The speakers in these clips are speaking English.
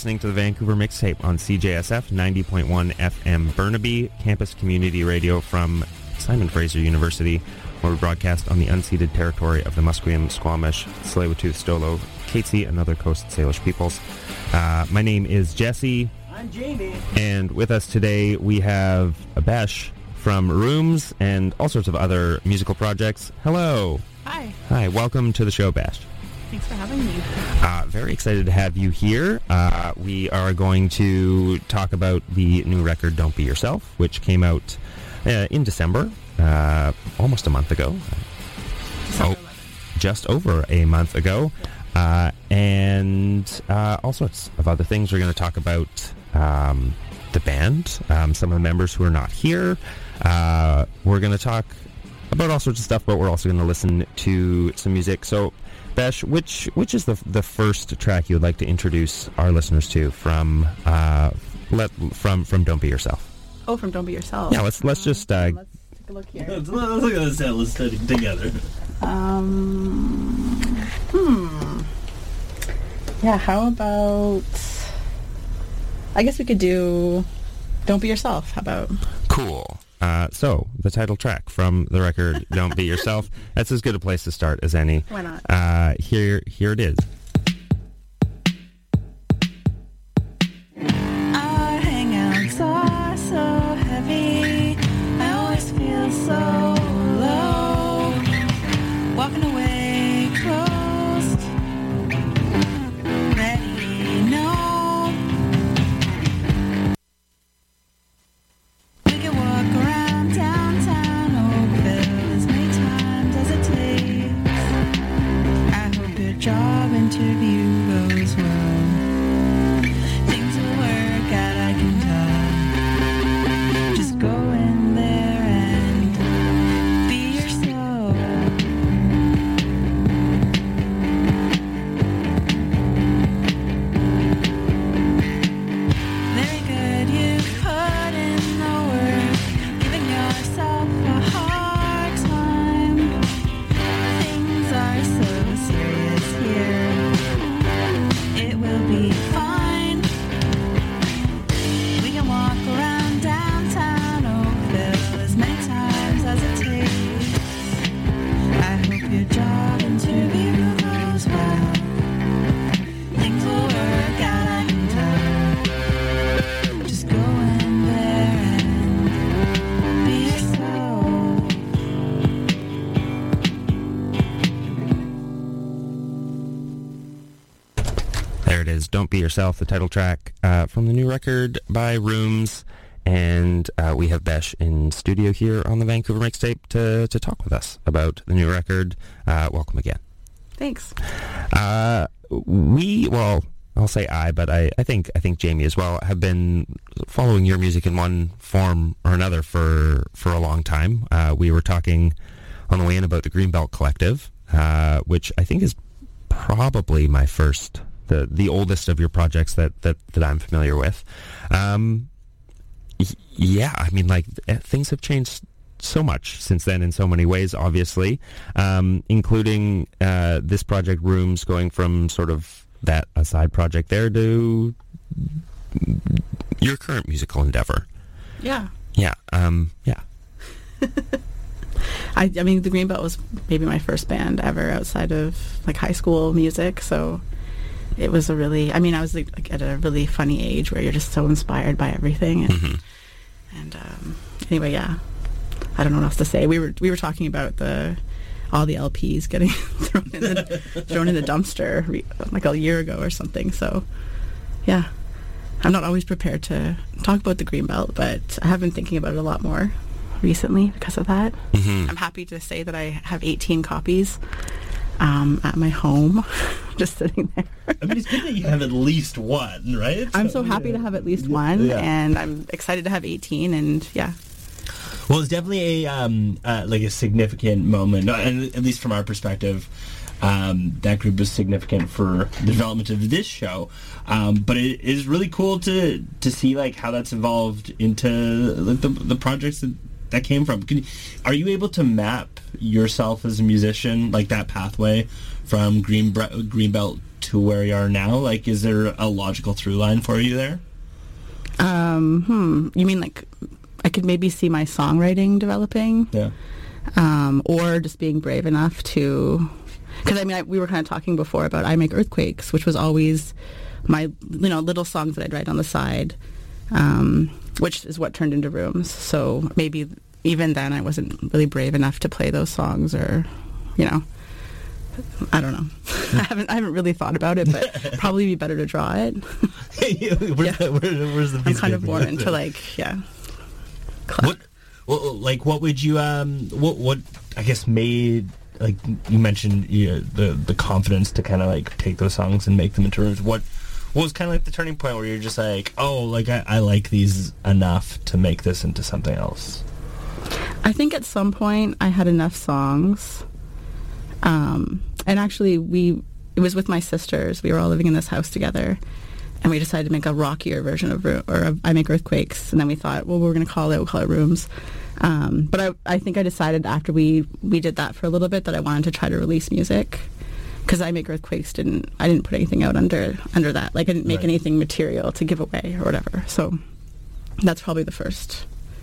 listening to the Vancouver Mixtape on CJSF 90.1 FM Burnaby, campus community radio from Simon Fraser University, where we broadcast on the unceded territory of the Musqueam, Squamish, Tsleil-Waututh, Stolo, Katzie, and other Coast Salish peoples. My name is Jesse. I'm Jamie. And with us today we have Besh from Rooms and all sorts of other musical projects. Hello. Hi. Hi, welcome to the show, Besh. Thanks for having me. Very excited to have you here. We are going to talk about the new record, Don't Be Yourself, which came out in December, almost a month ago. Just over a month ago. And all sorts of other things. We're going to talk about the band, some of the members who are not here. We're going to talk about all sorts of stuff, but we're also going to listen to some music. So, Besh, which is the first track you would like to introduce our listeners to from Don't Be Yourself? Oh, from Don't Be Yourself. Yeah, let's just let's take a look here. Let's look at this set listed together. Yeah, how about... I guess we could do Don't Be Yourself. How about... Cool. So, the title track from the record, Don't Be Yourself. That's as good a place to start as any. Why not? Here it is. Our hangouts are so heavy. I always feel so low. Walking away closed. Ready, no. We can walk around downtown Oakville as many times as it takes. I hope your job interview goes well. Things will work out, I can tell. Just go in there and be yourself. Very good, you've put in the work, giving yourself a hard time. Things are so serious here. It will be fine. We can walk around downtown Oakville as many times as it takes. I hope your job interview goes well. Things will work out, I can tell. Just go in there and be yourself. There it is, Don't Be Yourself, the title track from the new record by Rooms. And we have Besh in studio here on the Vancouver Mixtape to talk with us about the new record. Welcome again. Thanks. I'll say but I think Jamie as well, have been following your music in one form or another for a long time. We were talking on the way in about the Greenbelt Collective, which I think is probably my first, the oldest of your projects that I'm familiar with. Yeah, I mean, like, things have changed so much since then in so many ways, obviously, including this project, Rooms, going from sort of that a side project there to your current musical endeavor. Yeah. Yeah. Yeah. I mean, the Greenbelt was maybe my first band ever outside of, like, high school music, so it was I was like at a really funny age where you're just so inspired by everything. And, anyway, yeah. I don't know what else to say. We were talking about all the LPs getting thrown in the dumpster like a year ago or something. So, yeah. I'm not always prepared to talk about the Greenbelt, but I have been thinking about it a lot more recently because of that. Mm-hmm. I'm happy to say that I have 18 copies at my home, just sitting there. I mean, it's good that you have at least one, right? I'm so happy to have at least one, and I'm excited to have 18, and yeah. Well, it's definitely a significant moment, and at least from our perspective, that group is significant for the development of this show. But it is really cool to see like how that's evolved into like the projects that came from. Are you able to map yourself as a musician, like that pathway from Greenbelt to where you are now? Like, is there a logical through line for you there? You mean like I could maybe see my songwriting developing? Yeah. Or just being brave enough to... Because, I mean, we were kind of talking before about I Make Earthquakes, which was always my, little songs that I'd write on the side, which is what turned into Rooms. So maybe even then I wasn't really brave enough to play those songs or, I don't know. I haven't really thought about it, but probably be better to draw it. Where's the I'm kind of born into what would you what I guess made, like you mentioned, the confidence to kind of like take those songs and make them into Rooms. What was kind of like the turning point where you're just like, oh, like I like these enough to make this into something else? I think at some point I had enough songs. And actually, it was with my sisters. We were all living in this house together, and we decided to make a rockier version of I Make Earthquakes. And then we thought, well, we'll call it Rooms. But I think I decided after we did that for a little bit that I wanted to try to release music, because I Make Earthquakes I didn't put anything out under that. Like I didn't make anything material to give away or whatever. So that's probably the first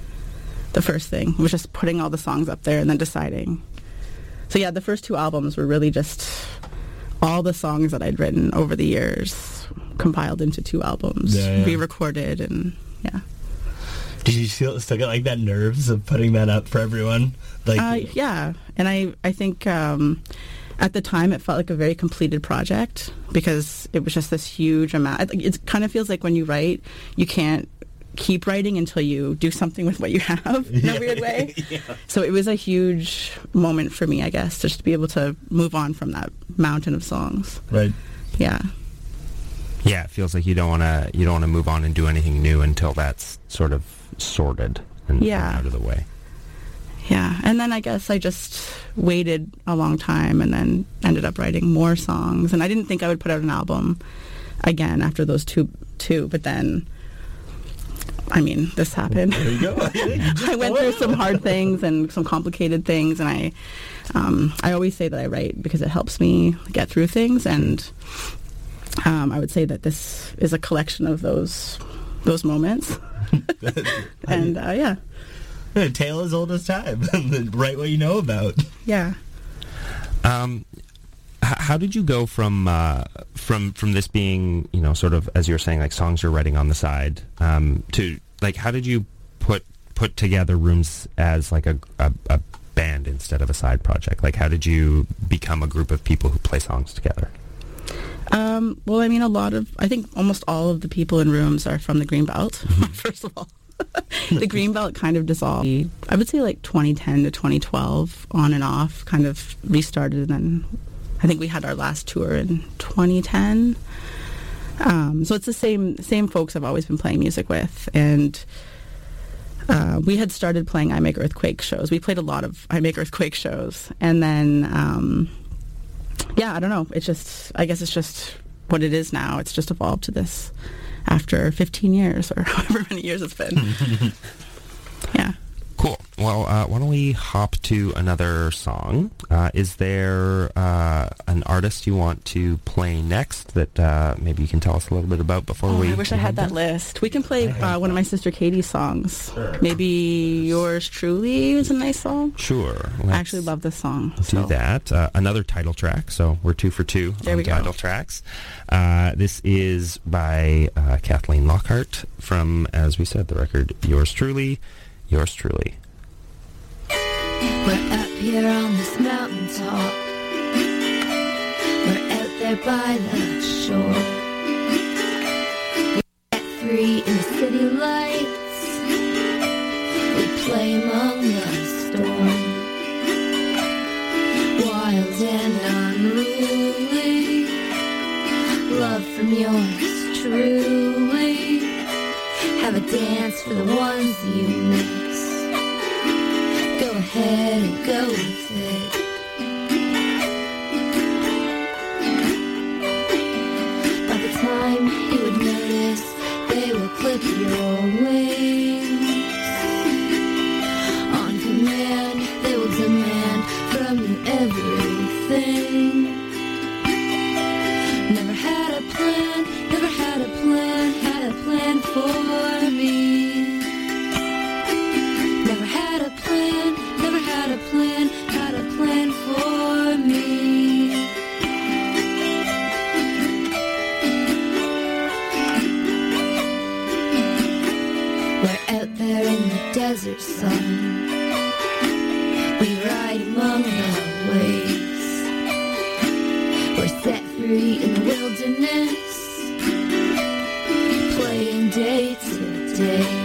thing, was just putting all the songs up there and then deciding. So yeah, the first 2 albums were really just all the songs that I'd written over the years compiled into 2 albums, re-recorded, and yeah. Did you still get like that nerves of putting that up for everyone? Like yeah, and I think at the time it felt like a very completed project because it was just this huge amount. It kind of feels like when you write, you can't keep writing until you do something with what you have in a weird way. Yeah. So it was a huge moment for me, I guess, just to be able to move on from that mountain of songs. Right. Yeah. Yeah, it feels like you don't want to move on and do anything new until that's sort of sorted and out of the way. Yeah, and then I guess I just waited a long time and then ended up writing more songs. And I didn't think I would put out an album again after those two, but then, I mean, this happened. There you go. I went through some hard things and some complicated things, and I always say that I write because it helps me get through things, and I would say that this is a collection of those moments. And yeah. A tale as old as time. Write what you know about. Yeah. How did you go from this being, sort of, as you were saying, like songs you're writing on the side, to like, how did you put together Rooms as like a band instead of a side project? Like, how did you become a group of people who play songs together? Well, I mean, I think almost all of the people in Rooms are from the Greenbelt, first of all. The Greenbelt kind of dissolved. I would say like 2010 to 2012, on and off, kind of restarted, and then I think we had our last tour in 2010. So it's the same folks I've always been playing music with, and we had started playing I Make Earthquake shows. We played a lot of I Make Earthquake shows, and then I don't know. I guess it's just what it is now. It's just evolved to this after 15 years or however many years it's been. Yeah. Cool. Well, why don't we hop to another song? Is there an artist you want to play next that maybe you can tell us a little bit about before we... I wish I had that list. We can play one of my sister Katie's songs. Sure. Maybe Yours Truly is a nice song. Sure. I actually love this song. Do that. Another title track, so we're 2 for 2 there on title tracks. This is by Kathleen Lockhart from, as we said, the record Yours Truly. Yours Truly. We're up here on this mountaintop. We're out there by the shore. We get free in the city lights. We play among the storm. Wild and unruly. Love from yours truly. Have a dance for the ones you miss. Go ahead and go with it. By the time you would notice, they will clip your wings. On command, they will demand from you everything. Never We ride among the waves. We're set free in the wilderness, playing day to day,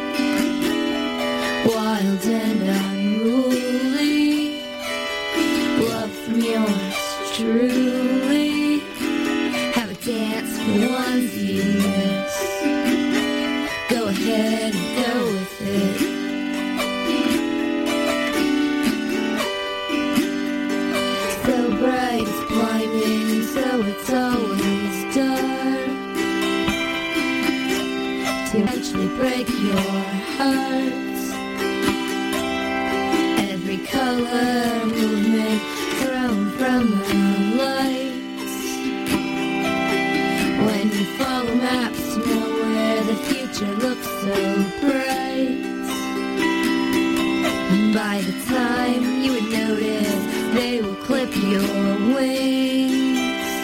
wild and unruly. Love from yours truly. Have a dance for the ones you miss. Go ahead and go with it. So bright it's blinding, so it's always dark, to eventually break your hearts. Every color movement thrown from the lights. When you follow maps to know where the future looks so bright. And by the time you would notice, they will clip your wings.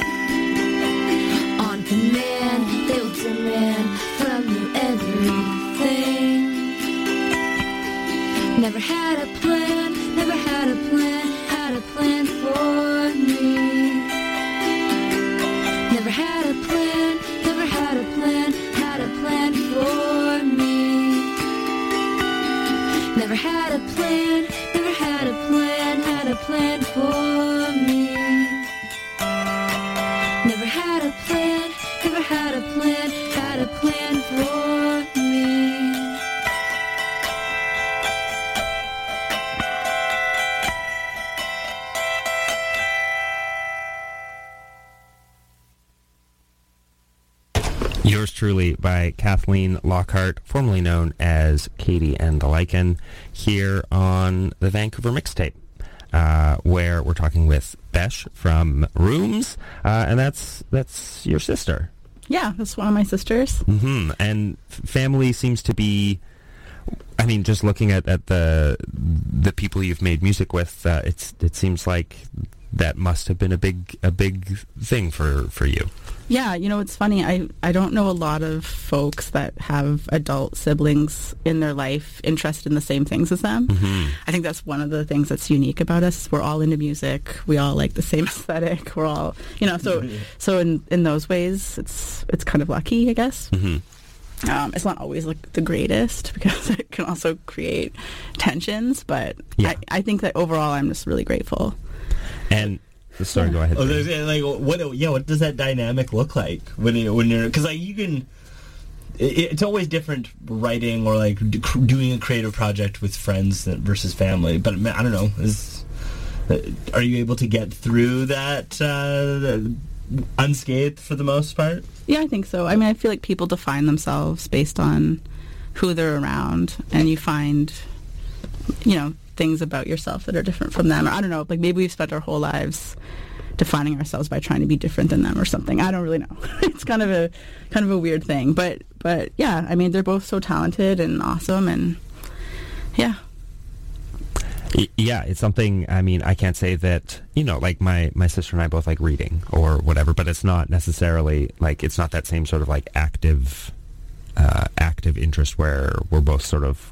On command, they will demand from you everything. Never had a plan, never had a plan, had a plan for me. Never had a plan, never had a plan, had a plan for me. Never had a plan, never had a plan, had a plan for me. Never had a plan, never had a plan, had a plan for me. Yours truly by Kathleen Lockhart, formerly known as Katie and the Lichen, here on the Vancouver Mixtape, where we're talking with Besh from Rooms, and that's your sister. Yeah, that's one of my sisters. Mm-hmm. And family seems to be, I mean, just looking at the people you've made music with, it seems like that must have been a big thing for you. Yeah, you know, it's funny. I don't know a lot of folks that have adult siblings in their life interested in the same things as them. Mm-hmm. I think that's one of the things that's unique about us. We're all into music. We all like the same aesthetic. We're all, you know, so in those ways, it's kind of lucky, I guess. Mm-hmm. It's not always like the greatest because it can also create tensions, but Yeah. I think that overall I'm just really grateful. And sorry, go ahead. Oh, like what does that dynamic look like when you're because like you can. It's always different writing or like doing a creative project with friends versus family. But I don't know. Are you able to get through that unscathed for the most part? Yeah, I think so. I mean, I feel like people define themselves based on who they're around, and you find, you know, things about yourself that are different from them. Or I don't know, like maybe we've spent our whole lives defining ourselves by trying to be different than them or something. I don't really know. It's kind of a weird thing. But yeah, I mean, they're both so talented and awesome, and yeah. Yeah, it's something, I mean, I can't say that, you know, like my sister and I both like reading or whatever, but it's not necessarily, like, it's not that same sort of, like, active interest where we're both sort of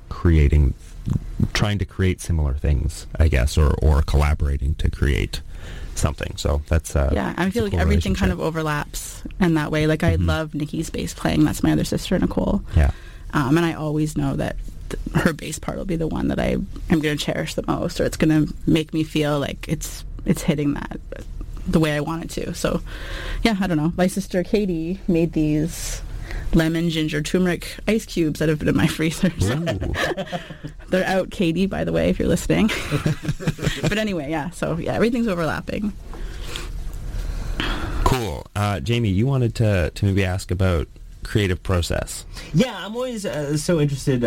trying to create similar things, I guess, or collaborating to create something. So that's yeah, I feel like everything kind of overlaps in that way. Like, I love Nikki's bass playing. That's my other sister, Nicole. Yeah. And I always know that her bass part will be the one that I'm going to cherish the most, or it's going to make me feel like it's hitting that the way I want it to. So, yeah, I don't know. My sister Katie made these lemon, ginger, turmeric ice cubes that have been in my freezers. They're out, Katie, by the way, if you're listening. But anyway, yeah. So, yeah, everything's overlapping. Cool. Jamie, you wanted to maybe ask about creative process. Yeah, I'm always so interested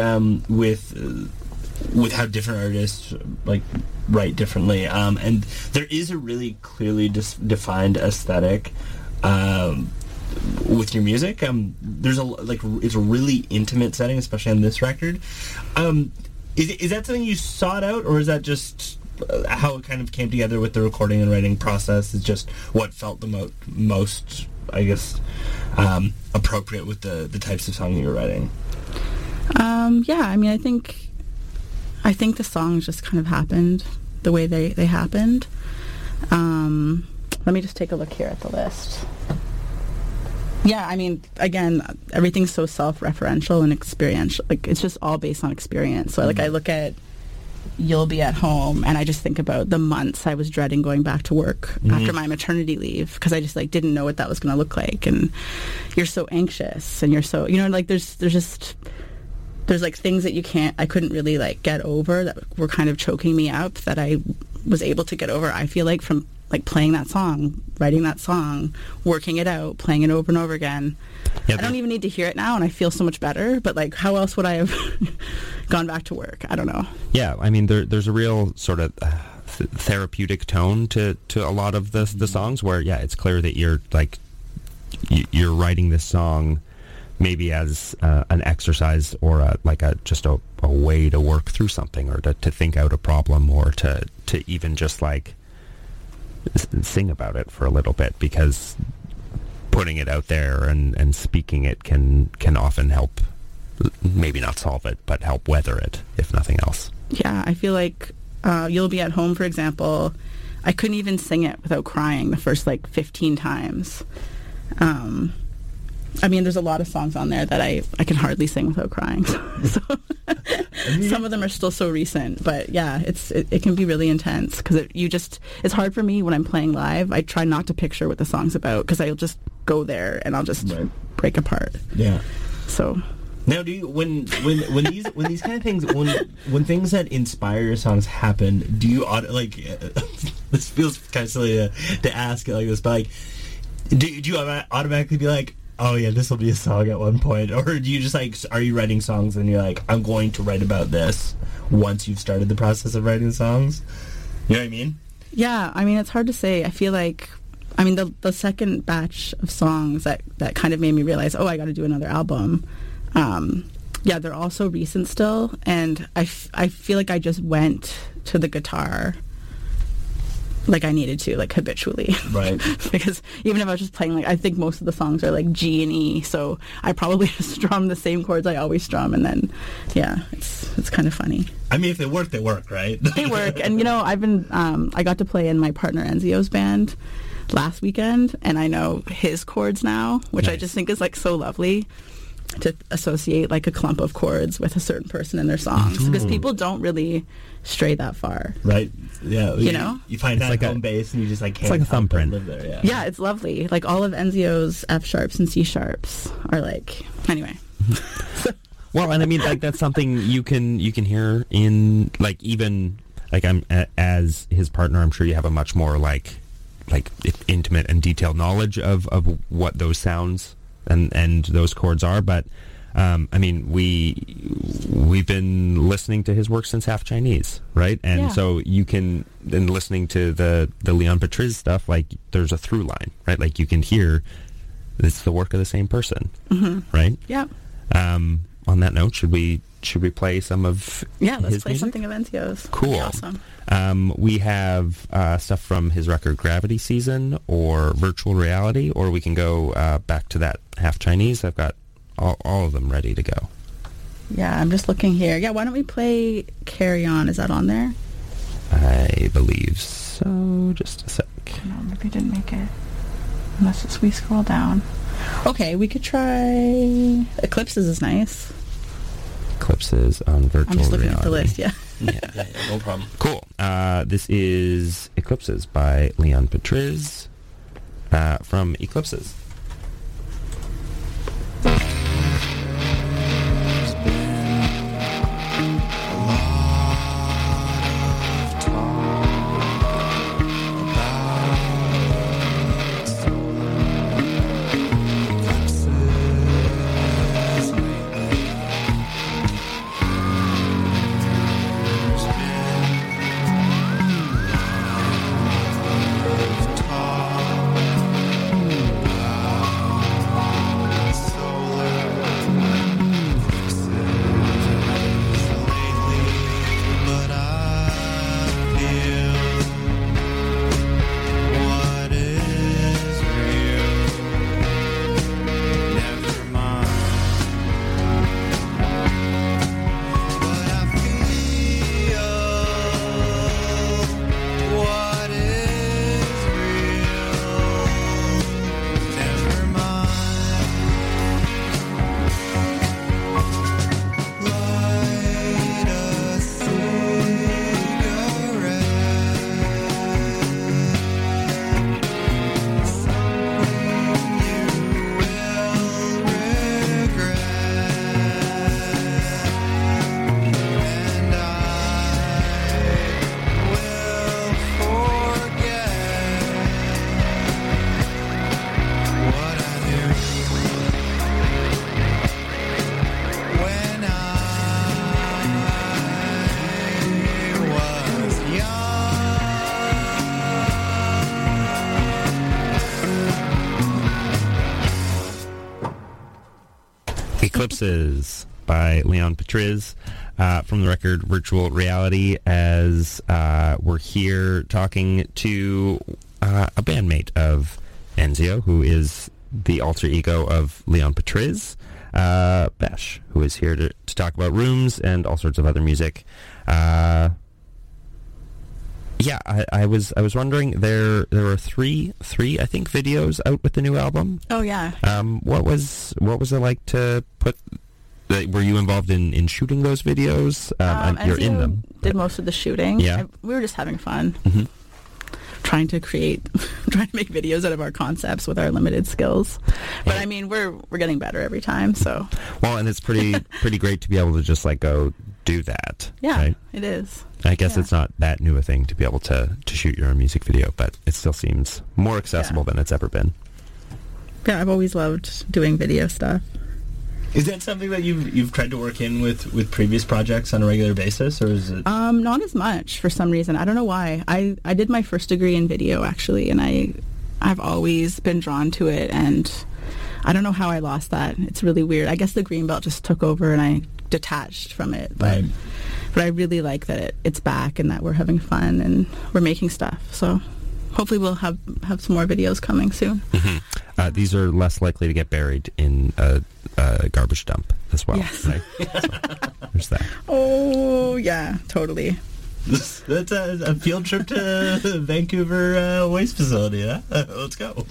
with how different artists like write differently, and there is a really clearly defined aesthetic with your music. There's it's a really intimate setting, especially on this record. Is that something you sought out, or is that just how it kind of came together with the recording and writing process? Is just what felt the most, I guess, appropriate with the types of song you were writing? Yeah, I mean, I think the songs just kind of happened the way they happened. Let me just take a look here at the list. Yeah, I mean, again, everything's so self-referential and experiential. Like, it's just all based on experience. So, like, I look at You'll Be at Home, and I just think about the months I was dreading going back to work after my maternity leave, because I just, like, didn't know what that was going to look like. And you're so anxious, and you're so, you know, like, there's like things that I couldn't really, like, get over that were kind of choking me up, that I was able to get over, I feel like, from, like, playing that song, writing that song, working it out, playing it over and over again. I don't even need to hear it now, and I feel so much better, but, like, how else would I have gone back to work? I don't know. Yeah, I mean, there's a real sort of therapeutic tone to a lot of the songs where, yeah, it's clear that you're, like, you're writing this song maybe as an exercise or just a way to work through something, or to think out a problem, or to even just, like, sing about it for a little bit, because putting it out there and speaking it can often help, maybe not solve it, but help weather it, if nothing else. Yeah, I feel like You'll Be at Home, for example, I couldn't even sing it without crying the first, like, 15 times. I mean, there's a lot of songs on there that I can hardly sing without crying. So some of them are still so recent, but yeah, it can be really intense, because it's hard for me when I'm playing live. I try not to picture what the song's about, because I'll just go there and I'll just break apart. Yeah. So now, do you when these kind of things, when things that inspire your songs happen, do you like this feels kind of silly to ask it like this, but, like, do you automatically be like, oh yeah, this will be a song at one point, or do you just, like, are you writing songs and you're like, I'm going to write about this once you've started the process of writing songs? You know what I mean? Yeah, I mean, it's hard to say. I feel like, I mean, the second batch of songs that kind of made me realize, oh, I got to do another album. Yeah, they're all so recent still, and I feel like I just went to the guitar like I needed to, like, habitually. Right. Because even if I was just playing, like, I think most of the songs are, like, G and E, so I probably just strum the same chords I always strum, and then, yeah, it's kind of funny. I mean, if they work, right? They work, and, you know, I've been, I got to play in my partner Enzio's band last weekend, and I know his chords now, which I just think is, like, so lovely to associate, like, a clump of chords with a certain person in their songs, because people don't really stray that far. Right. Yeah. You know? You find that, like, home base, and you just, like, can't. It's like a thumbprint. Live there. Yeah. Yeah, it's lovely. Like, all of Enzio's F sharps and C sharps are, like, anyway. Well, and I mean, like, that's something you can hear in, like, even, like, I'm as his partner, I'm sure you have a much more, like intimate and detailed knowledge of what those sounds and those chords are, but I mean, we've been listening to his work since Half Chinese, right? And so you can, in listening to the Leon Patriz stuff, like, there's a through line, right? Like, you can hear it's the work of the same person, right? Yeah. On that note, should we play some of let's his play music? something of Enzio's. Cool. Awesome. We have stuff from his record Gravity Season or Virtual Reality, or we can go back to that Half Chinese. I've got all of them ready to go. Yeah, I'm just looking here. Yeah, why don't we play Carry On? Is that on there? I believe so. Just a sec. No, maybe I didn't make it. Unless we scroll down. Okay, we could try... Eclipses is nice. Eclipses on Virtual Reality. I'm just looking at the list, yeah. Yeah, no problem. Cool. This is Eclipses by Leon Patriz from Eclipses. Talk Glimpses by Leon Patriz from the record Virtual Reality, as we're here talking to a bandmate of Enzio, who is the alter ego of Leon Patriz, Besh, who is here to talk about Rooms and all sorts of other music. I was wondering, there were three I think videos out with the new album. Oh yeah. What was it like to put? Were you involved in shooting those videos? You're in them. Did most of the shooting. Yeah. We were just having fun. Mm-hmm. Trying to make videos out of our concepts with our limited skills. But I mean, we're getting better every time, so. Well, and it's pretty great to be able to just like go do that. Yeah, right? It is. I guess Yeah. it's not that new a thing to be able to shoot your own music video, but it still seems more accessible than it's ever been. Yeah, I've always loved doing video stuff. Is that something that you've tried to work in with previous projects on a regular basis, or is it? Not as much for some reason. I don't know why. I did my first degree in video actually, and I've always been drawn to it, and I don't know how I lost that. It's really weird. I guess the Greenbelt just took over and I detached from it. But Right. but I really like that it's back and that we're having fun and we're making stuff. So hopefully we'll have some more videos coming soon. Mm-hmm. These are less likely to get buried in a garbage dump as well. Yes. Right? So, there's that. Oh yeah, totally. That's a field trip to Vancouver waste facility, huh? Let's go.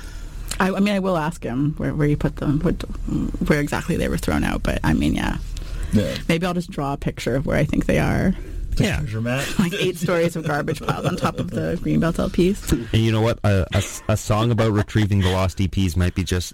I mean, I will ask him where you put them, where exactly they were thrown out. But I mean, yeah. Maybe I'll just draw a picture of where I think they are. Yeah. Treasure map. Like 8 stories of garbage piled on top of the Greenbelt LPs. And you know what? A song about retrieving the lost LPs might be just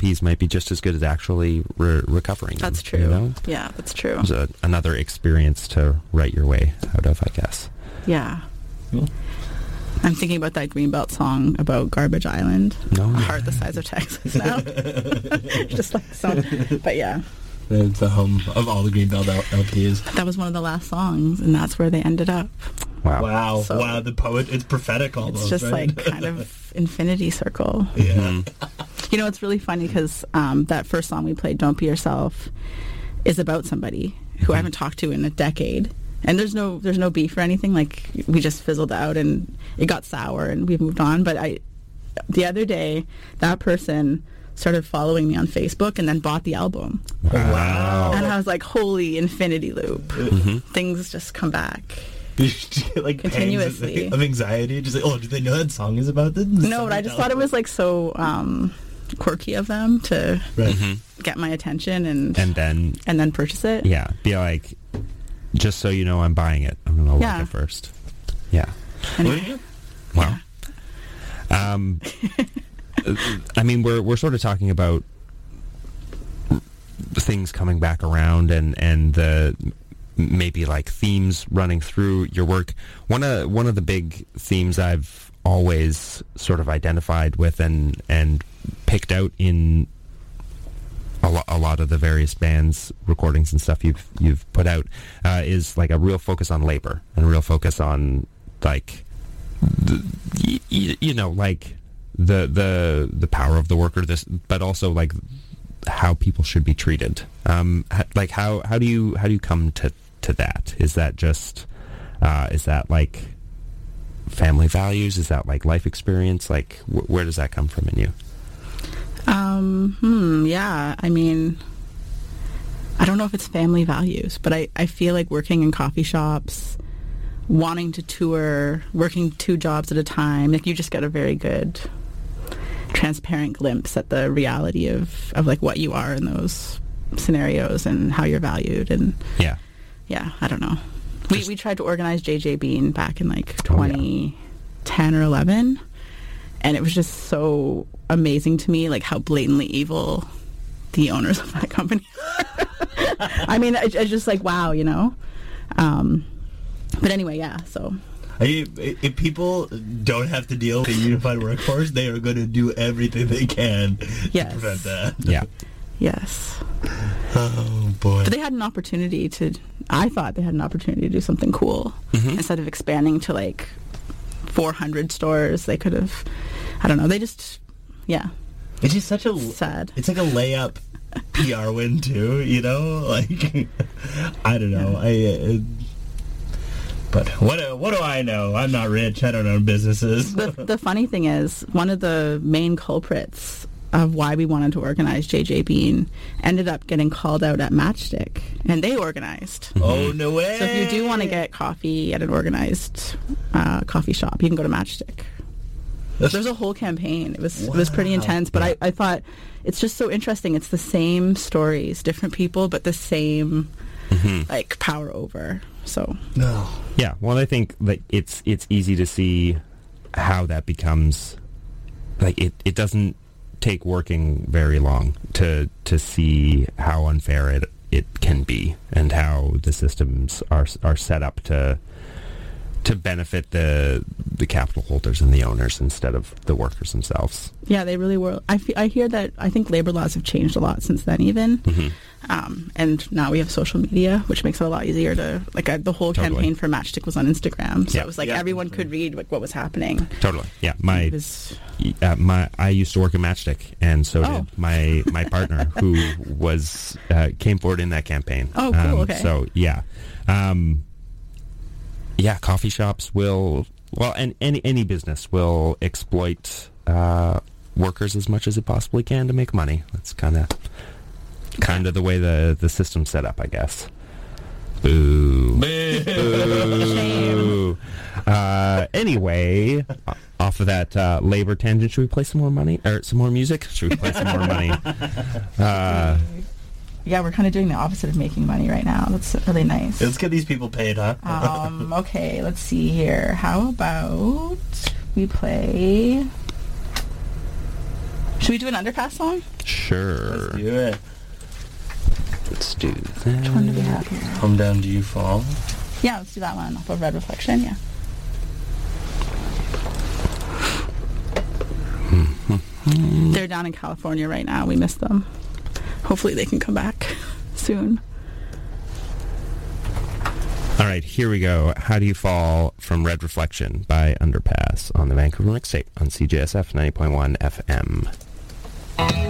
as good as actually recovering them. That's true. You know? Yeah, that's true. It's another experience to write your way out of, I guess. Yeah. Cool. I'm thinking about that Greenbelt song about Garbage Island. No. A heart the size of Texas now. Just like so. But yeah. It's the home of all the Greenbelt LPs. That was one of the last songs, and that's where they ended up. Wow. Wow, So- wow, the poet, it's prophetic almost, It's just right? like kind of infinity circle. Yeah. Mm-hmm. You know, it's really funny because that first song we played, Don't Be Yourself, is about somebody who I haven't talked to in a decade. And there's no beef or anything. Like, we just fizzled out and it got sour and we've moved on. But the other day, that person started following me on Facebook and then bought the album. Wow. And I was like, holy infinity loop. Mm-hmm. Things just come back. Like Continuously. pangs of anxiety, just like, oh, do they know that song is about this? No, but I just thought it was like so quirky of them to Right. Mm-hmm. get my attention and then, then purchase it. yeah, be like, just so you know, I'm buying it. I'm going to Yeah. like it first. Yeah. Anyway, Wow. I mean, we're sort of talking about things coming back around and the maybe like themes running through your work. One of the big themes I've always sort of identified with and picked out in a lot of the various bands recordings and stuff you've put out is like a real focus on labor and a real focus on like you know, like the power of the worker, but also like how people should be treated. Like how do you come to that? Is that just is that like family values? Is that like life experience? Like where does that come from in you? Yeah, I mean, I don't know if it's family values, but I feel like working in coffee shops, wanting to tour, working 2 jobs at a time, like you just get a very good transparent glimpse at the reality of like what you are in those scenarios and how you're valued. And Yeah. I don't know. We tried to organize JJ Bean back in like Oh, yeah. 2010 or 11, and it was just so amazing to me, like how blatantly evil the owners of that company are. I mean, I just like, wow, you know. But anyway, yeah. So If people don't have to deal with a unified workforce, they are going to do everything they can Yes. to prevent that. Yeah. yes, Oh boy. but they had an opportunity to. I thought they had an opportunity to do something cool instead of expanding to like 400 stores. They could have. I don't know. They just. Yeah. It's just such a Sad. It's like a layup PR win too, you know? Like, I don't know. But what do I know? I'm not rich. I don't own businesses. The funny thing is, one of the main culprits of why we wanted to organize JJ Bean ended up getting called out at Matchstick, and they organized. Oh, no way! So if you do want to get coffee at an organized coffee shop, you can go to Matchstick. There's a whole campaign. It was pretty intense, but I thought it's just so interesting. It's the same stories, different people, but the same like power over. So No. Yeah, well, I think that it's easy to see how that becomes, like, it doesn't take working very long to see how unfair it can be, and how the systems are set up to benefit the capital holders and the owners instead of the workers themselves. yeah, they really were. I hear that I think labor laws have changed a lot since then, even. And now we have social media, which makes it a lot easier to, like, the whole Totally. campaign for Matchstick was on Instagram, so Yeah. it was like Yeah. everyone could read like what was happening. Totally. Yeah, It was, I used to work at Matchstick, and so Oh. did my partner, who was came forward in that campaign. Oh, cool, okay. So yeah, coffee shops will, well, and any business will exploit workers as much as it possibly can to make money. That's kind of the way the system's set up, I guess. Boo. Boo. Anyway, off of that labor tangent, should we play some more money or some more music? Should we play some more money? yeah, we're kind of doing the opposite of making money right now. That's really nice. Let's get these people paid, huh? Okay, let's see here. How about we play... Should we do an Underpass song? Sure. Let's do it. Let's do that. Which one do we have here? Come down, do you fall? Yeah, let's do that one off of Red Reflection, yeah. They're down in California right now. We miss them. Hopefully they can come back soon. All right, here we go. How Do You Fall from Red Reflection by Underpass on the Vancouver Mixtape on CJSF 90.1 FM.